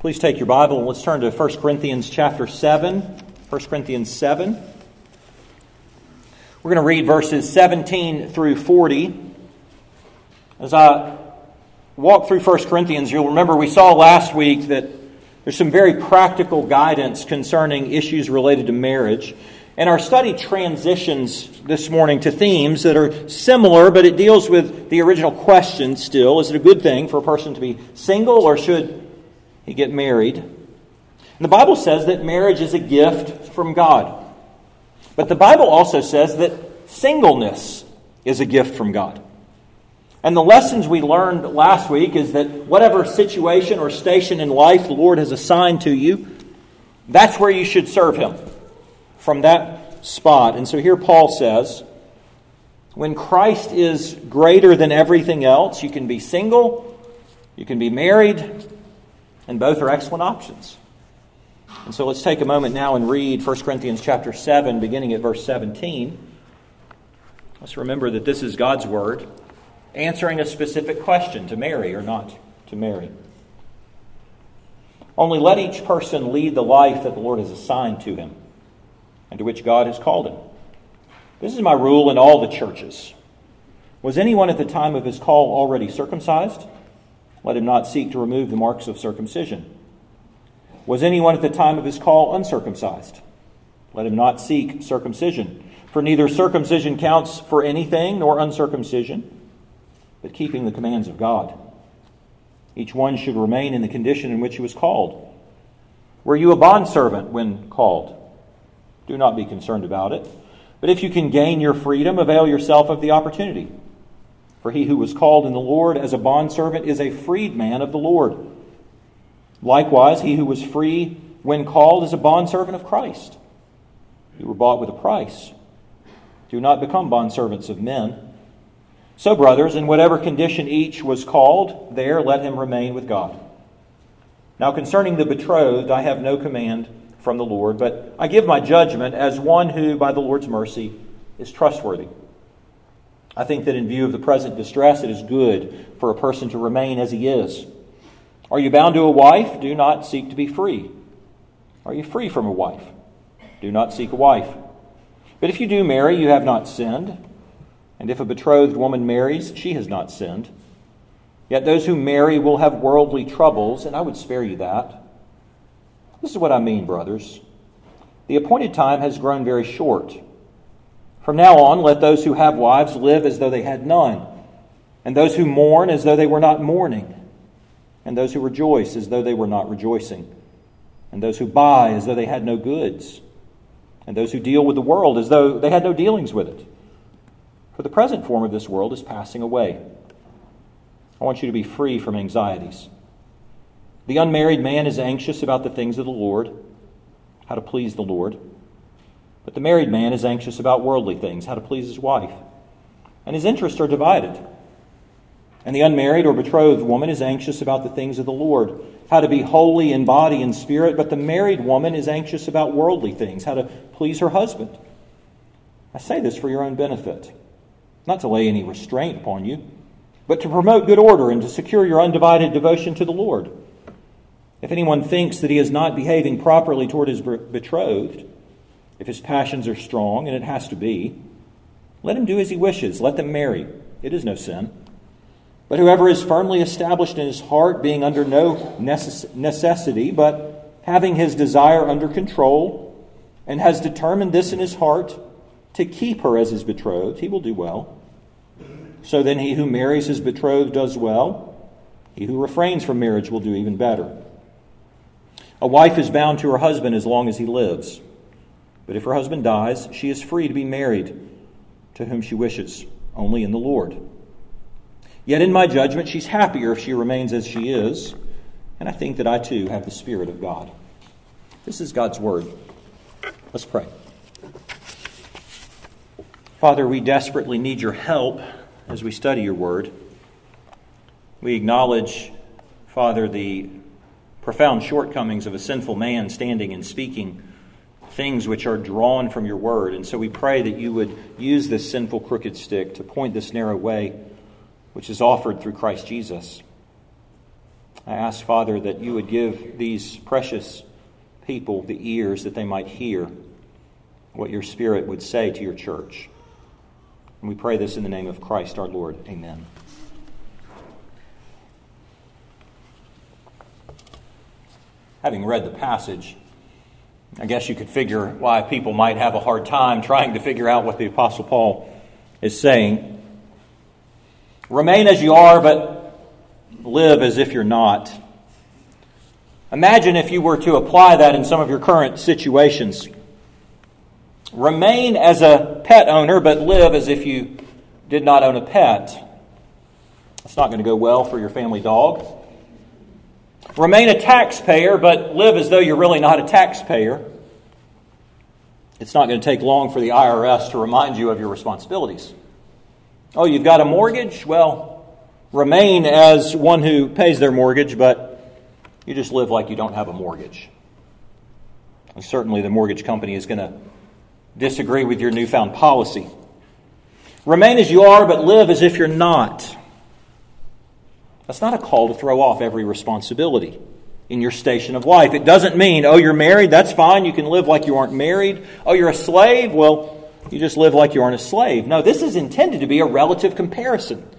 Please take your Bible and let's turn to 1 Corinthians chapter 7. 1 Corinthians 7. We're going to read verses 17 through 40. As I walk through 1 Corinthians, you'll remember we saw last week that there's some very practical guidance concerning issues related to marriage. And our study transitions this morning to themes that are similar, but it deals with the original question still. Is it a good thing for a person to be single, or should he get married? And the Bible says that marriage is a gift from God. But the Bible also says that singleness is a gift from God. And the lessons we learned last week is that whatever situation or station in life the Lord has assigned to you, that's where you should serve Him, from that spot. And so here Paul says, when Christ is greater than everything else, you can be single, you can be married, and both are excellent options. And so let's take a moment now and read 1 Corinthians chapter 7, beginning at verse 17. Let's remember that this is God's Word, answering a specific question, to marry or not to marry. Only let each person lead the life that the Lord has assigned to him, and to which God has called him. This is my rule in all the churches. Was anyone at the time of his call already circumcised? Let him not seek to remove the marks of circumcision. Was anyone at the time of his call uncircumcised? Let him not seek circumcision. For neither circumcision counts for anything, nor uncircumcision, but keeping the commands of God. Each one should remain in the condition in which he was called. Were you a bondservant when called? Do not be concerned about it. But if you can gain your freedom, avail yourself of the opportunity. For he who was called in the Lord as a bondservant is a freedman of the Lord. Likewise, he who was free when called is a bondservant of Christ. You were bought with a price. Do not become bondservants of men. So, brothers, in whatever condition each was called, there let him remain with God. Now concerning the betrothed, I have no command from the Lord, but I give my judgment as one who, by the Lord's mercy, is trustworthy. I think that in view of the present distress, it is good for a person to remain as he is. Are you bound to a wife? Do not seek to be free. Are you free from a wife? Do not seek a wife. But if you do marry, you have not sinned. And if a betrothed woman marries, she has not sinned. Yet those who marry will have worldly troubles, and I would spare you that. This is what I mean, brothers. The appointed time has grown very short. From now on, let those who have wives live as though they had none, and those who mourn as though they were not mourning, and those who rejoice as though they were not rejoicing, and those who buy as though they had no goods, and those who deal with the world as though they had no dealings with it. For the present form of this world is passing away. I want you to be free from anxieties. The unmarried man is anxious about the things of the Lord, how to please the Lord. But the married man is anxious about worldly things, how to please his wife. And his interests are divided. And the unmarried or betrothed woman is anxious about the things of the Lord, how to be holy in body and spirit. But the married woman is anxious about worldly things, how to please her husband. I say this for your own benefit, not to lay any restraint upon you, but to promote good order and to secure your undivided devotion to the Lord. If anyone thinks that he is not behaving properly toward his betrothed, if his passions are strong, and it has to be, let him do as he wishes. Let them marry. It is no sin. But whoever is firmly established in his heart, being under no necessity, but having his desire under control, and has determined this in his heart, to keep her as his betrothed, he will do well. So then he who marries his betrothed does well. He who refrains from marriage will do even better. A wife is bound to her husband as long as he lives. But if her husband dies, she is free to be married to whom she wishes, only in the Lord. Yet in my judgment, she's happier if she remains as she is, and I think that I too have the Spirit of God. This is God's Word. Let's pray. Father, we desperately need your help as we study your Word. We acknowledge, Father, the profound shortcomings of a sinful man standing and speaking things which are drawn from your word. And so we pray that you would use this sinful crooked stick to point this narrow way which is offered through Christ Jesus. I ask, Father, that you would give these precious people the ears that they might hear what your Spirit would say to your church. And we pray this in the name of Christ our Lord. Amen. Having read the passage, I guess you could figure why people might have a hard time trying to figure out what the Apostle Paul is saying. Remain as you are, but live as if you're not. Imagine if you were to apply that in some of your current situations. Remain as a pet owner, but live as if you did not own a pet. That's not going to go well for your family dog. Remain a taxpayer, but live as though you're really not a taxpayer. It's not going to take long for the IRS to remind you of your responsibilities. Oh, you've got a mortgage? Well, remain as one who pays their mortgage, but you just live like you don't have a mortgage. And certainly the mortgage company is going to disagree with your newfound policy. Remain as you are, but live as if you're not. That's not a call to throw off every responsibility in your station of life. It doesn't mean, oh, you're married, that's fine, you can live like you aren't married. Oh, you're a slave, well, you just live like you aren't a slave. No, this is intended to be a relative comparison.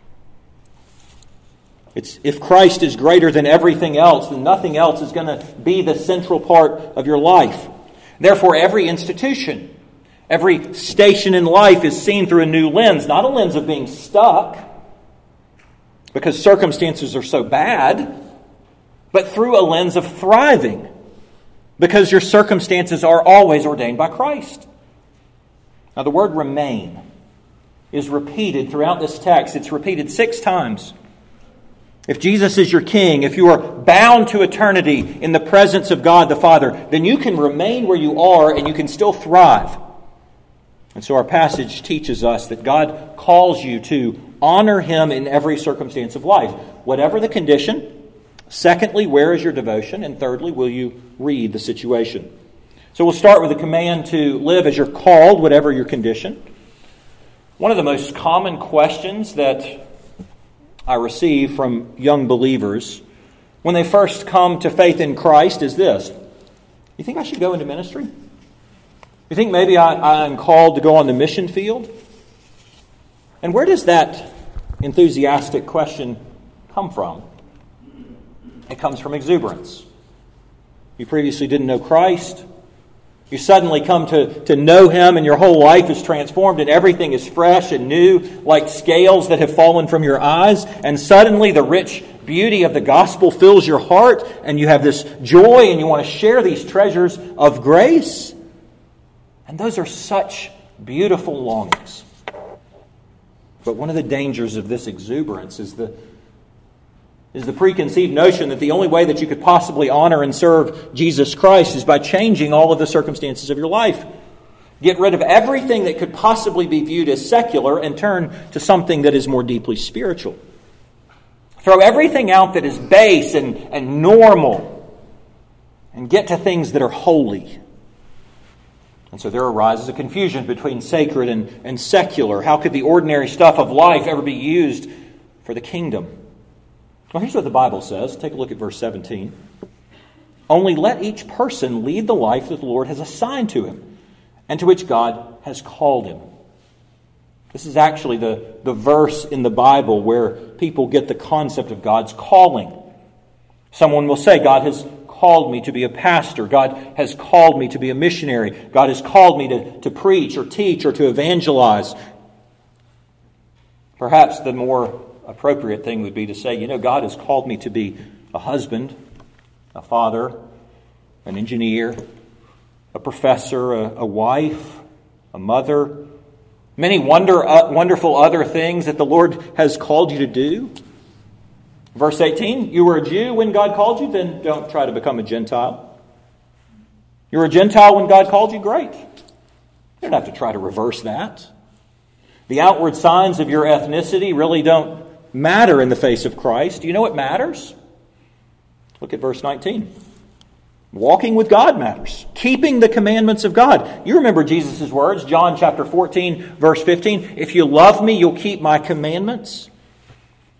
It's if Christ is greater than everything else, then nothing else is going to be the central part of your life. Therefore, every institution, every station in life is seen through a new lens, not a lens of being stuck because circumstances are so bad, but through a lens of thriving because your circumstances are always ordained by Christ. Now, the word remain is repeated throughout this text. It's repeated 6 times. If Jesus is your king, if you are bound to eternity in the presence of God the Father, then you can remain where you are and you can still thrive. And so our passage teaches us that God calls you to honor Him in every circumstance of life, whatever the condition. Secondly, where is your devotion? And thirdly, will you read the situation? So we'll start with the command to live as you're called, whatever your condition. One of the most common questions that I receive from young believers when they first come to faith in Christ is this: you think I should go into ministry? You think maybe I'm called to go on the mission field? And where does that enthusiastic question come from? It comes from exuberance. You previously didn't know Christ. You suddenly come to know Him and your whole life is transformed and everything is fresh and new, like scales that have fallen from your eyes. And suddenly the rich beauty of the gospel fills your heart and you have this joy and you want to share these treasures of grace. And those are such beautiful longings. But one of the dangers of this exuberance is the preconceived notion that the only way that you could possibly honor and serve Jesus Christ is by changing all of the circumstances of your life. Get rid of everything that could possibly be viewed as secular and turn to something that is more deeply spiritual. Throw everything out that is base and normal and get to things that are holy. And so there arises a confusion between sacred and secular. How could the ordinary stuff of life ever be used for the kingdom? Well, here's what the Bible says. Take a look at verse 17. Only let each person lead the life that the Lord has assigned to him and to which God has called him. This is actually the verse in the Bible where people get the concept of God's calling. Someone will say, God has called me to be a pastor. God has called me to be a missionary. God has called me to preach or teach or to evangelize. Perhaps the more appropriate thing would be to say, God has called me to be a husband, a father, an engineer, a professor, a wife, a mother, many wonderful other things that the Lord has called you to do. Verse 18, you were a Jew when God called you, then don't try to become a Gentile. You were a Gentile when God called you, great. You don't have to try to reverse that. The outward signs of your ethnicity really don't matter in the face of Christ. Do you know what matters? Look at verse 19. Walking with God matters. Keeping the commandments of God. You remember Jesus' words, John chapter 14, verse 15. If you love me, you'll keep my commandments.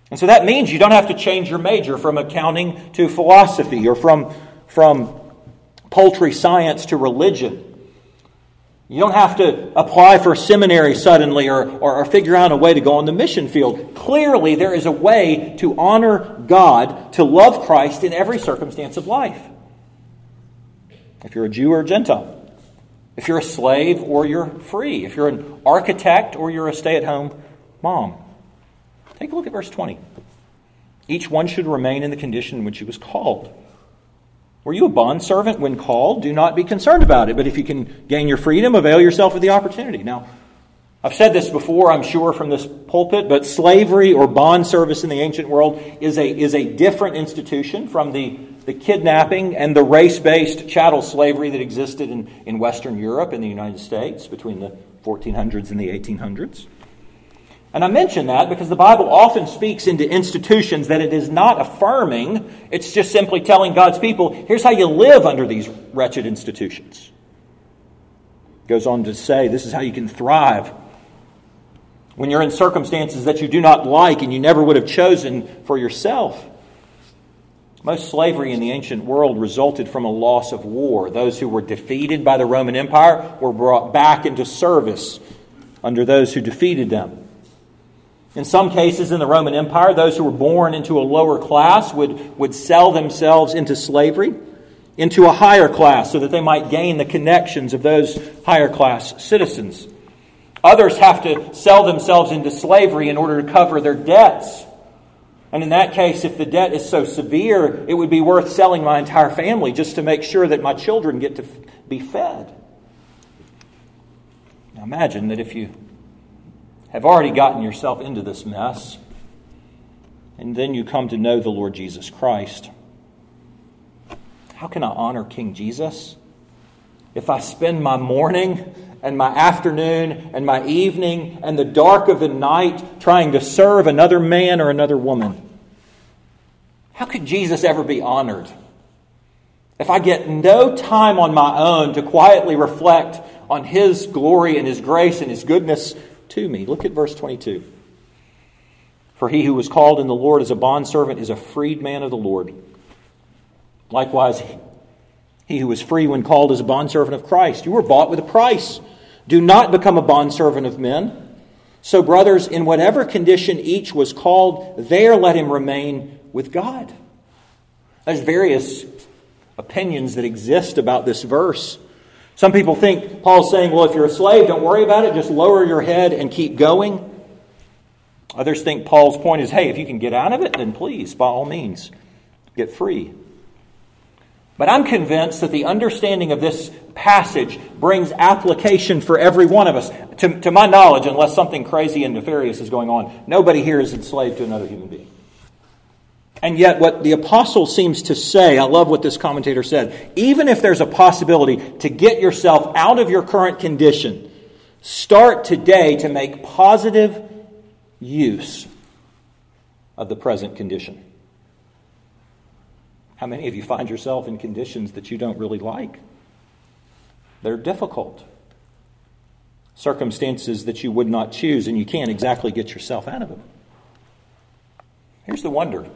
And so that means you don't have to change your major from accounting to philosophy or from poultry science to religion. You don't have to apply for a seminary suddenly or figure out a way to go on the mission field. Clearly, there is a way to honor God, to love Christ in every circumstance of life. If you're a Jew or a Gentile, if you're a slave or you're free, if you're an architect or you're a stay-at-home mom. Take a look at verse 20. Each one should remain in the condition in which he was called. Were you a bondservant when called? Do not be concerned about it. But if you can gain your freedom, avail yourself of the opportunity. Now, I've said this before, I'm sure, from this pulpit, but slavery or bond service in the ancient world is a different institution from the kidnapping and the race-based chattel slavery that existed in Western Europe and the United States between the 1400s and the 1800s. And I mention that because the Bible often speaks into institutions that it is not affirming. It's just simply telling God's people, here's how you live under these wretched institutions. It goes on to say, this is how you can thrive when you're in circumstances that you do not like and you never would have chosen for yourself. Most slavery in the ancient world resulted from a loss of war. Those who were defeated by the Roman Empire were brought back into service under those who defeated them. In some cases in the Roman Empire, those who were born into a lower class would sell themselves into slavery, into a higher class, so that they might gain the connections of those higher class citizens. Others have to sell themselves into slavery in order to cover their debts. And in that case, if the debt is so severe, it would be worth selling my entire family just to make sure that my children get to be fed. Now imagine that if you have already gotten yourself into this mess, and then you come to know the Lord Jesus Christ. How can I honor King Jesus if I spend my morning and my afternoon and my evening and the dark of the night trying to serve another man or another woman? How could Jesus ever be honored if I get no time on my own to quietly reflect on His glory and His grace and His goodness to me? Look at verse 22. For he who was called in the Lord as a bondservant is a freedman of the Lord. Likewise, he who was free when called is a bondservant of Christ. You were bought with a price. Do not become a bondservant of men. So, brothers, in whatever condition each was called, there let him remain with God. There's various opinions that exist about this verse. Some people think Paul's saying, well, if you're a slave, don't worry about it. Just lower your head and keep going. Others think Paul's point is, hey, if you can get out of it, then please, by all means, get free. But I'm convinced that the understanding of this passage brings application for every one of us. To my knowledge, unless something crazy and nefarious is going on, nobody here is enslaved to another human being. And yet what the apostle seems to say, I love what this commentator said, even if there's a possibility to get yourself out of your current condition, start today to make positive use of the present condition. How many of you find yourself in conditions that you don't really like? They're difficult. Circumstances that you would not choose, and you can't exactly get yourself out of them. Here's the wonder.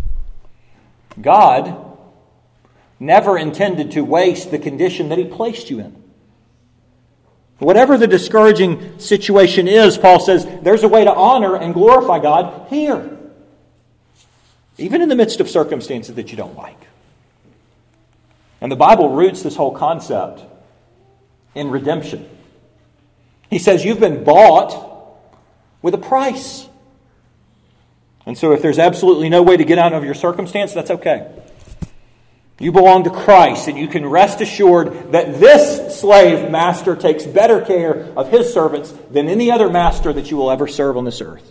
God never intended to waste the condition that He placed you in. Whatever the discouraging situation is, Paul says, there's a way to honor and glorify God here. Even in the midst of circumstances that you don't like. And the Bible roots this whole concept in redemption. He says you've been bought with a price. And so if there's absolutely no way to get out of your circumstance, that's okay. You belong to Christ, and you can rest assured that this slave master takes better care of his servants than any other master that you will ever serve on this earth.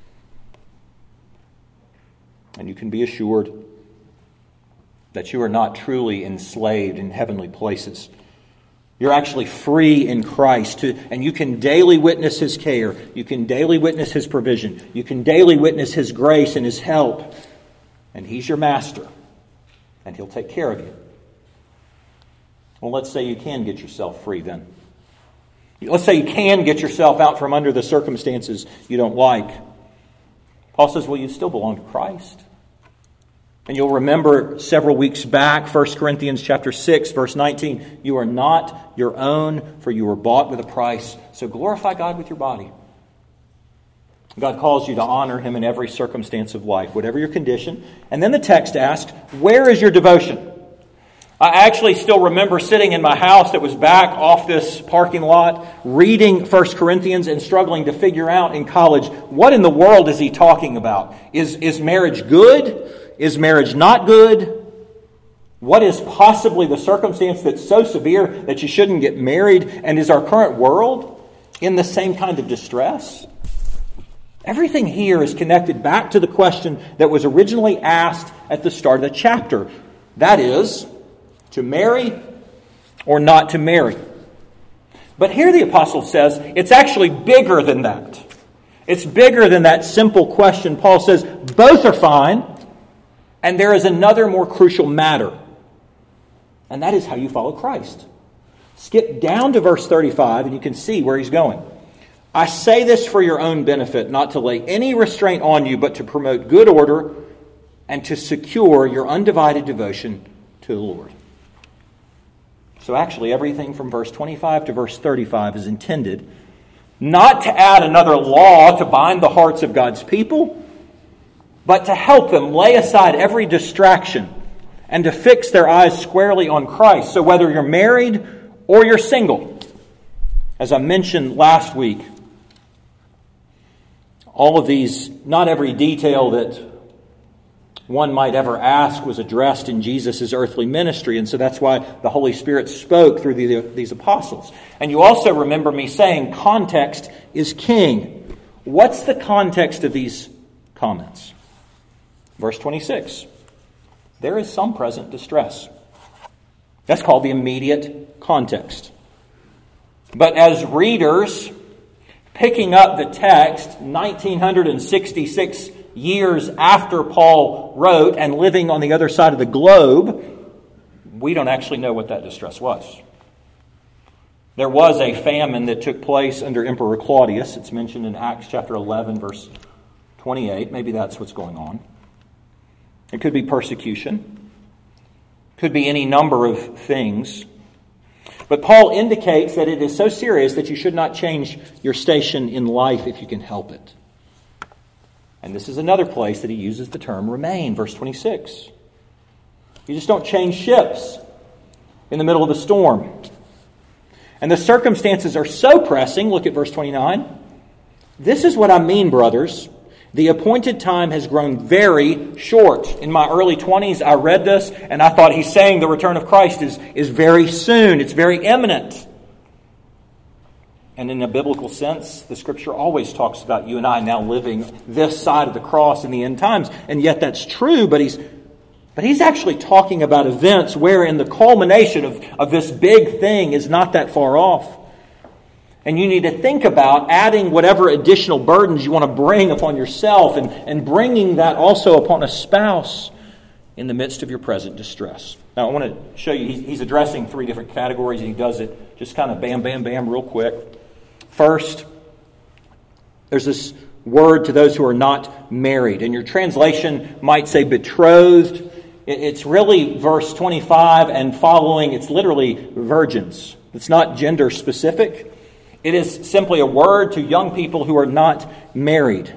And you can be assured that you are not truly enslaved in heavenly places. You're actually free in Christ, and you can daily witness His care. You can daily witness His provision. You can daily witness His grace and His help. And He's your master, and He'll take care of you. Well, let's say you can get yourself free then. Let's say you can get yourself out from under the circumstances you don't like. Paul says, well, you still belong to Christ. And you'll remember several weeks back, 1 Corinthians chapter 6, verse 19, you are not your own, for you were bought with a price. So glorify God with your body. God calls you to honor Him in every circumstance of life, whatever your condition. And then the text asks, where is your devotion? I actually still remember sitting in my house that was back off this parking lot, reading 1 Corinthians and struggling to figure out in college, what in the world is he talking about? Is marriage good? Is marriage not good? What is possibly the circumstance that's so severe that you shouldn't get married? And is our current world in the same kind of distress? Everything here is connected back to the question that was originally asked at the start of the chapter. That is, to marry or not to marry. But here the apostle says it's actually bigger than that. It's bigger than that simple question. Paul says both are fine, and there is another more crucial matter. And that is how you follow Christ. Skip down to verse 35 and you can see where he's going. I say this for your own benefit, not to lay any restraint on you, but to promote good order and to secure your undivided devotion to the Lord. So actually everything from verse 25 to verse 35 is intended not to add another law to bind the hearts of God's people, but to help them lay aside every distraction and to fix their eyes squarely on Christ. So whether you're married or you're single, as I mentioned last week, all of these, not every detail that one might ever ask was addressed in Jesus' earthly ministry. And so that's why the Holy Spirit spoke through these apostles. And you also remember me saying context is king. What's the context of these comments? Verse 26. There is some present distress. That's called the immediate context. But as readers, picking up the text 1966 years after Paul wrote and living on the other side of the globe, we don't actually know what that distress was. There was a famine that took place under Emperor Claudius. It's mentioned in Acts chapter 11, verse 28. Maybe that's what's going on. It could be persecution. Could be any number of things. But Paul indicates that it is so serious that you should not change your station in life if you can help it. And this is another place that he uses the term remain, verse 26. You just don't change ships in the middle of the storm. And the circumstances are so pressing, look at verse 29. This is what I mean, brothers. The appointed time has grown very short. In my early 20s, I read this and I thought he's saying the return of Christ is very soon. It's very imminent. And in a biblical sense, the Scripture always talks about you and I now living this side of the cross in the end times. And yet that's true, but he's actually talking about events wherein the culmination of this big thing is not that far off. And you need to think about adding whatever additional burdens you want to bring upon yourself and bringing that also upon a spouse in the midst of your present distress. Now, I want to show you, he's addressing three different categories, and he does it just kind of bam, bam, bam, real quick. First, there's this word to those who are not married. And your translation might say betrothed. It's really verse 25 and following. It's literally virgins. It's not gender specific. It is simply a word to young people who are not married.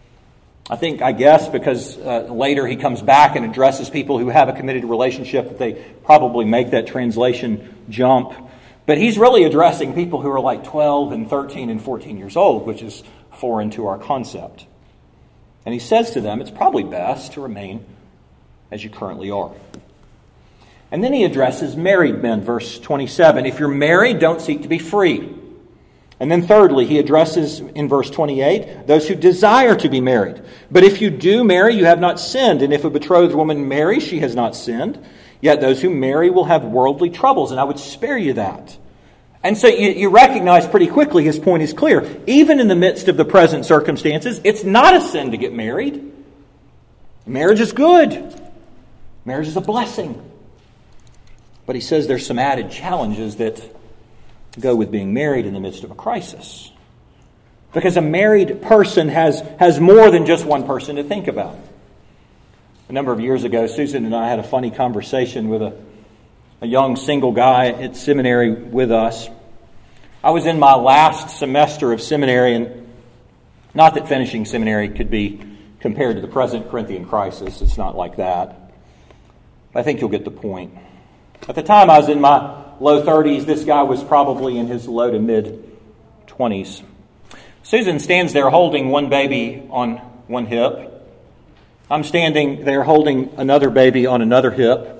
I guess, because later he comes back and addresses people who have a committed relationship, that they probably make that translation jump. But he's really addressing people who are like 12 and 13 and 14 years old, which is foreign to our concept. And he says to them, it's probably best to remain as you currently are. And then he addresses married men, verse 27. If you're married, don't seek to be free. And then thirdly, he addresses in verse 28, those who desire to be married. But if you do marry, you have not sinned. And if a betrothed woman marries, she has not sinned. Yet those who marry will have worldly troubles, and I would spare you that. And so you recognize pretty quickly his point is clear. Even in the midst of the present circumstances, it's not a sin to get married. Marriage is good. Marriage is a blessing. But he says there's some added challenges that go with being married in the midst of a crisis. Because a married person has more than just one person to think about. A number of years ago, Susan and I had a funny conversation with a young single guy at seminary with us. I was in my last semester of seminary, and not that finishing seminary could be compared to the present Corinthian crisis. It's not like that. I think you'll get the point. At the time, I was in my low 30s. This guy was probably in his low to mid 20s. Susan stands there holding one baby on one hip. I'm standing there holding another baby on another hip.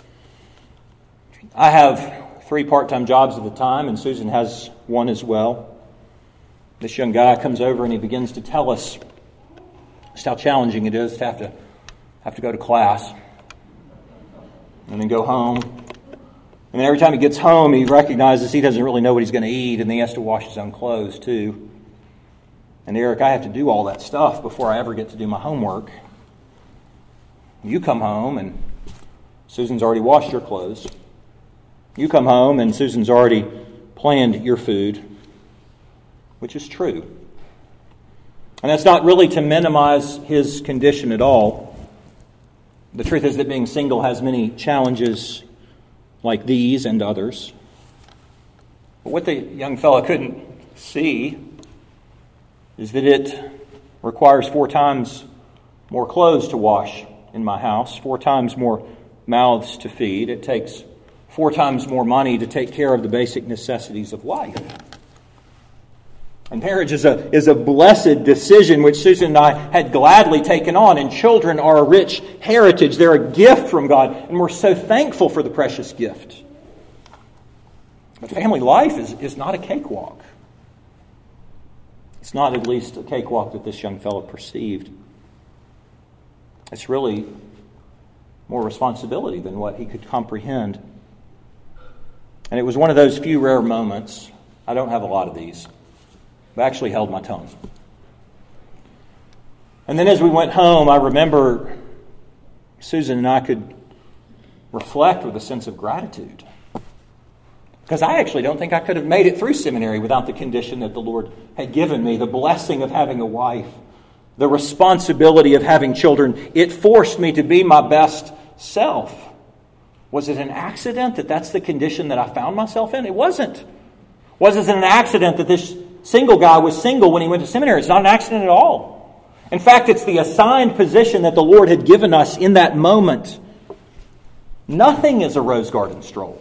I have 3 part-time jobs at the time, and Susan has one as well. This young guy comes over and he begins to tell us just how challenging it is to have to go to class and then go home. And then every time he gets home, he recognizes he doesn't really know what he's going to eat, and then he has to wash his own clothes too. And Eric, I have to do all that stuff before I ever get to do my homework. You come home and Susan's already washed your clothes. You come home and Susan's already planned your food, which is true. And that's not really to minimize his condition at all. The truth is that being single has many challenges like these and others. But what the young fellow couldn't see is that it requires 4 times more clothes to wash in my house, 4 times more mouths to feed. It takes 4 times more money to take care of the basic necessities of life. And marriage is a blessed decision which Susan and I had gladly taken on, and children are a rich heritage. They're a gift from God, and we're so thankful for the precious gift. But family life is not a cakewalk. It's not at least a cakewalk that this young fellow perceived. It's really more responsibility than what he could comprehend. And it was one of those few rare moments, I don't have a lot of these, I actually held my tongue. And then as we went home, I remember Susan and I could reflect with a sense of gratitude. Because I actually don't think I could have made it through seminary without the condition that the Lord had given me, the blessing of having a wife, the responsibility of having children. It forced me to be my best self. Was it an accident that that's the condition that I found myself in? It wasn't. Was it an accident that this single guy was single when he went to seminary? It's not an accident at all. In fact, it's the assigned position that the Lord had given us in that moment. Nothing is a rose garden stroll.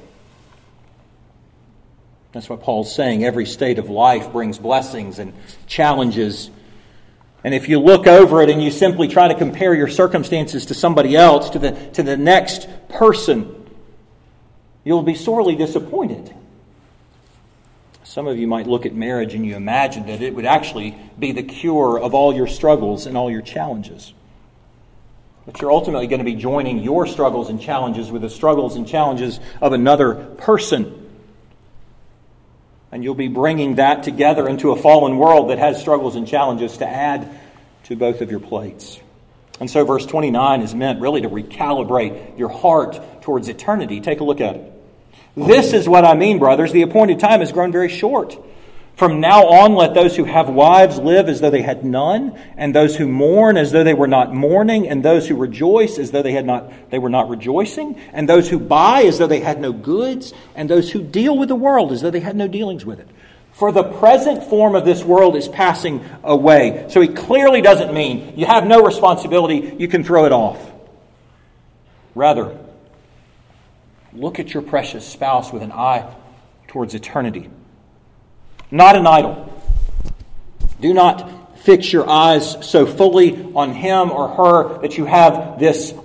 That's what Paul's saying. Every state of life brings blessings and challenges. And if you look over it and you simply try to compare your circumstances to somebody else, to the next person, you'll be sorely disappointed. Some of you might look at marriage and you imagine that it would actually be the cure of all your struggles and all your challenges. But you're ultimately going to be joining your struggles and challenges with the struggles and challenges of another person. And you'll be bringing that together into a fallen world that has struggles and challenges to add to both of your plates. And so verse 29 is meant really to recalibrate your heart towards eternity. Take a look at it. This is what I mean, brothers. The appointed time has grown very short. From now on, let those who have wives live as though they had none, and those who mourn as though they were not mourning, and those who rejoice as though they were not rejoicing, and those who buy as though they had no goods, and those who deal with the world as though they had no dealings with it. For the present form of this world is passing away. So he clearly doesn't mean you have no responsibility, you can throw it off. Rather, look at your precious spouse with an eye towards eternity. Not an idol. Do not fix your eyes so fully on him or her that you have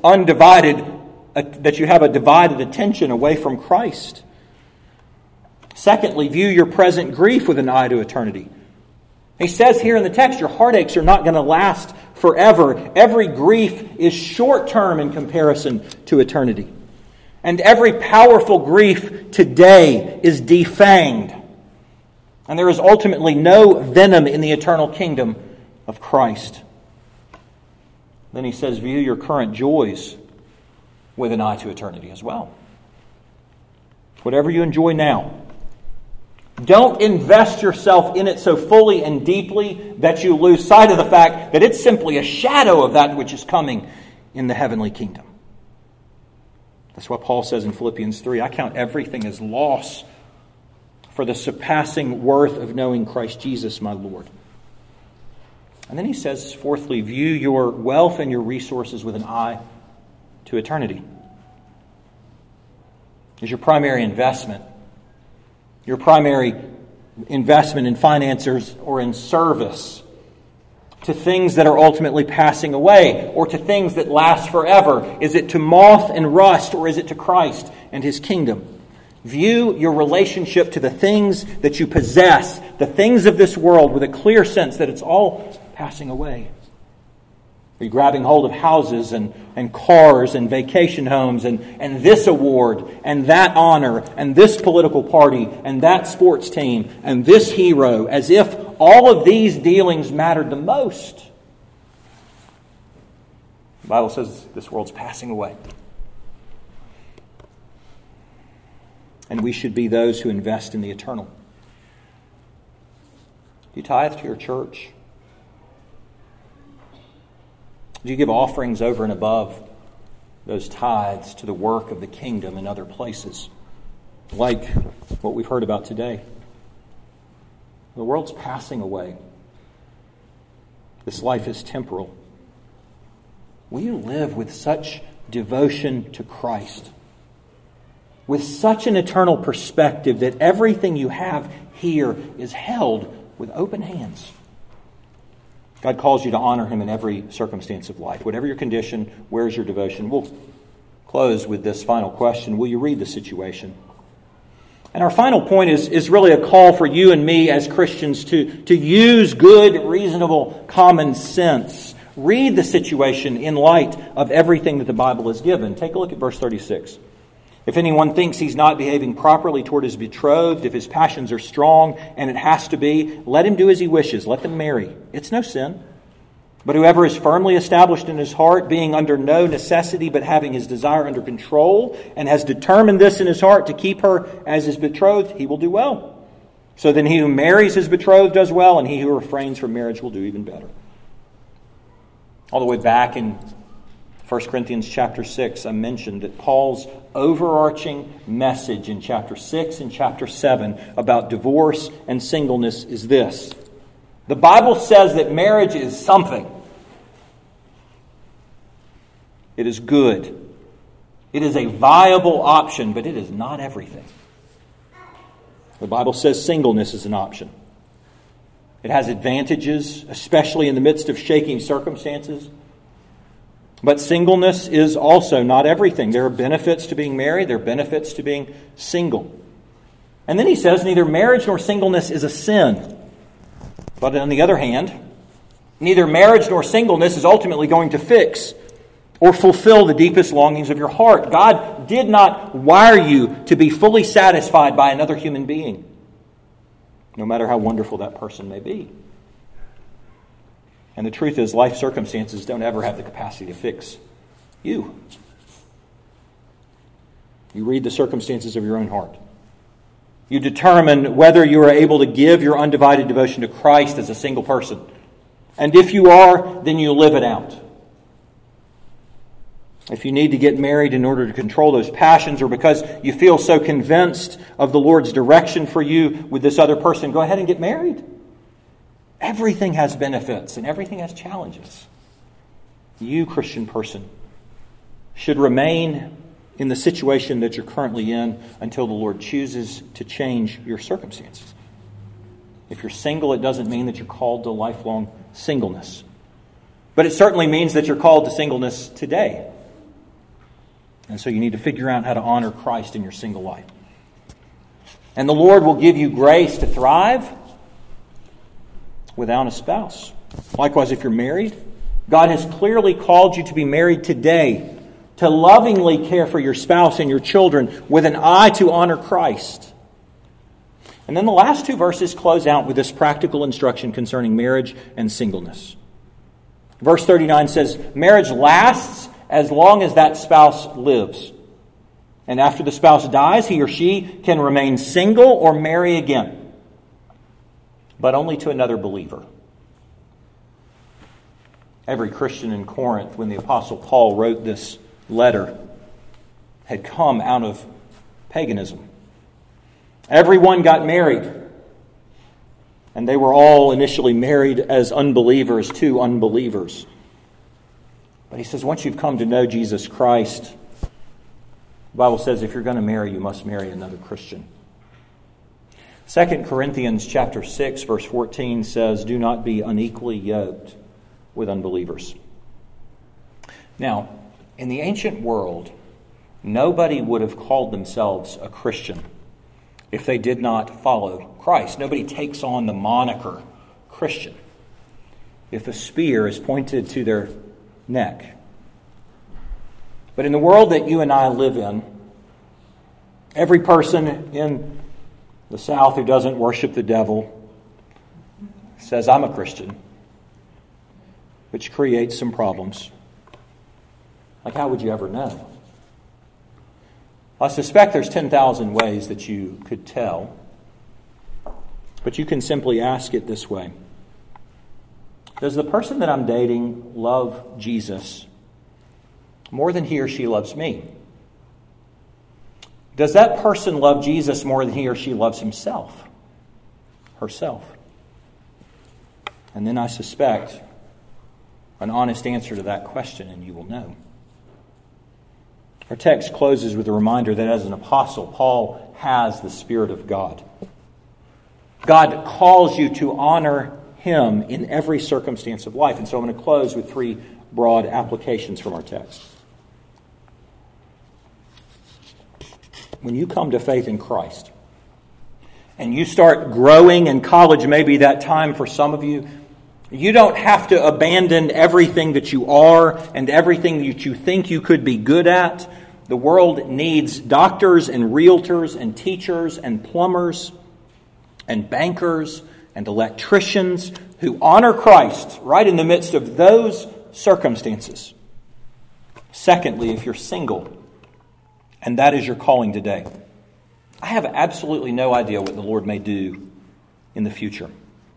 a divided attention away from Christ. Secondly, view your present grief with an eye to eternity. He says here in the text, your heartaches are not going to last forever. Every grief is short-term in comparison to eternity. And every powerful grief today is defanged. And there is ultimately no venom in the eternal kingdom of Christ. Then he says, view your current joys with an eye to eternity as well. Whatever you enjoy now, Don't invest yourself in it so fully and deeply that you lose sight of the fact that it's simply a shadow of that which is coming in the heavenly kingdom. That's what Paul says in Philippians 3. I count everything as loss for the surpassing worth of knowing Christ Jesus my Lord. And then he says, fourthly, view your wealth and your resources with an eye to eternity. Is your primary investment in finances or in service to things that are ultimately passing away or to things that last forever? Is it to moth and rust, or is it to Christ and His kingdom? View your relationship to the things that you possess, the things of this world, with a clear sense that it's all passing away. Are you grabbing hold of houses and cars and vacation homes and this award and that honor and this political party and that sports team and this hero as if all of these dealings mattered the most? The Bible says this world's passing away. And we should be those who invest in the eternal. Do you tithe to your church? Do you give offerings over and above those tithes to the work of the kingdom in other places, like what we've heard about today? The world's passing away. This life is temporal. Will you live with such devotion to Christ, with such an eternal perspective that everything you have here is held with open hands? God calls you to honor Him in every circumstance of life. Whatever your condition, where's your devotion? We'll close with this final question. Will you read the situation? And our final point is really a call for you and me as Christians to use good, reasonable, common sense. Read the situation in light of everything that the Bible has given. Take a look at verse 36. If anyone thinks he's not behaving properly toward his betrothed, if his passions are strong, and it has to be, let him do as he wishes. Let them marry. It's no sin. But whoever is firmly established in his heart, being under no necessity, but having his desire under control, and has determined this in his heart to keep her as his betrothed, he will do well. So then he who marries his betrothed does well, and he who refrains from marriage will do even better. All the way back in 1 Corinthians chapter 6, I mentioned that Paul's overarching message in chapter 6 and chapter 7 about divorce and singleness is this. The Bible says that marriage is something. It is good. It is a viable option, but it is not everything. The Bible says singleness is an option. It has advantages, especially in the midst of shaking circumstances. But singleness is also not everything. There are benefits to being married. There are benefits to being single. And then he says neither marriage nor singleness is a sin. But on the other hand, neither marriage nor singleness is ultimately going to fix or fulfill the deepest longings of your heart. God did not wire you to be fully satisfied by another human being, no matter how wonderful that person may be. And the truth is, life circumstances don't ever have the capacity to fix you. You read the circumstances of your own heart. You determine whether you are able to give your undivided devotion to Christ as a single person. And if you are, then you live it out. If you need to get married in order to control those passions, or because you feel so convinced of the Lord's direction for you with this other person, go ahead and get married. Everything has benefits and everything has challenges. You, Christian person, should remain in the situation that you're currently in until the Lord chooses to change your circumstances. If you're single, it doesn't mean that you're called to lifelong singleness. But it certainly means that you're called to singleness today. And so you need to figure out how to honor Christ in your single life. And the Lord will give you grace to thrive without a spouse. Likewise, if you're married, God has clearly called you to be married today, to lovingly care for your spouse and your children with an eye to honor Christ. And then the last two verses close out with this practical instruction concerning marriage and singleness. Verse 39 says, marriage lasts as long as that spouse lives. And after the spouse dies, he or she can remain single or marry again. but only to another believer. Every Christian in Corinth, when the Apostle Paul wrote this letter, had come out of paganism. Everyone got married. And they were all initially married as unbelievers to unbelievers. But he says, once you've come to know Jesus Christ, the Bible says if you're going to marry, you must marry another Christian. 2 Corinthians chapter 6, verse 14 says, do not be unequally yoked with unbelievers. Now, in the ancient world, nobody would have called themselves a Christian if they did not follow Christ. Nobody takes on the moniker Christian if a spear is pointed to their neck. But in the world that you and I live in, every person in the South who doesn't worship the devil says, I'm a Christian, which creates some problems. Like, how would you ever know? I suspect there's 10,000 ways that you could tell, but you can simply ask it this way. Does the person that I'm dating love Jesus more than he or she loves me? Does that person love Jesus more than he or she loves himself, herself? And then I suspect an honest answer to that question, and you will know. Our text closes with a reminder that as an apostle, Paul has the Spirit of God. God calls you to honor him in every circumstance of life. And so I'm going to close with three broad applications from our text. When you come to faith in Christ, and you start growing in college, maybe that time for some of you, you don't have to abandon everything that you are and everything that you think you could be good at. The world needs doctors and realtors and teachers and plumbers and bankers and electricians who honor Christ right in the midst of those circumstances. Secondly, if you're single, and that is your calling today, I have absolutely no idea what the Lord may do in the future.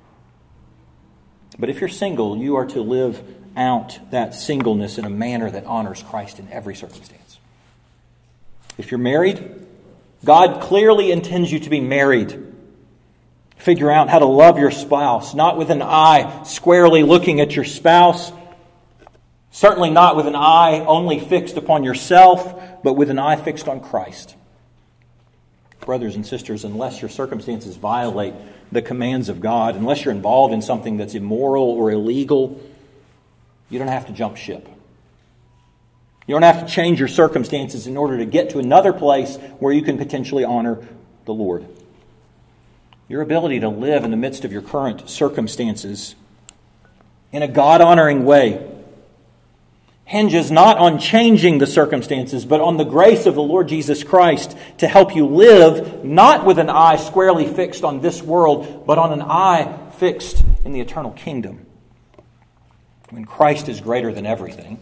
But if you're single, you are to live out that singleness in a manner that honors Christ in every circumstance. If you're married, God clearly intends you to be married. Figure out how to love your spouse, not with an eye squarely looking at your spouse, certainly not with an eye only fixed upon yourself, but with an eye fixed on Christ. Brothers and sisters, unless your circumstances violate the commands of God, unless you're involved in something that's immoral or illegal, you don't have to jump ship. You don't have to change your circumstances in order to get to another place where you can potentially honor the Lord. Your ability to live in the midst of your current circumstances in a God-honoring way hinges not on changing the circumstances, but on the grace of the Lord Jesus Christ to help you live not with an eye squarely fixed on this world, but on an eye fixed in the eternal kingdom. When Christ is greater than everything,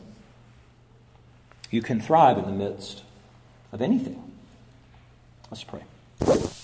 you can thrive in the midst of anything. Let's pray.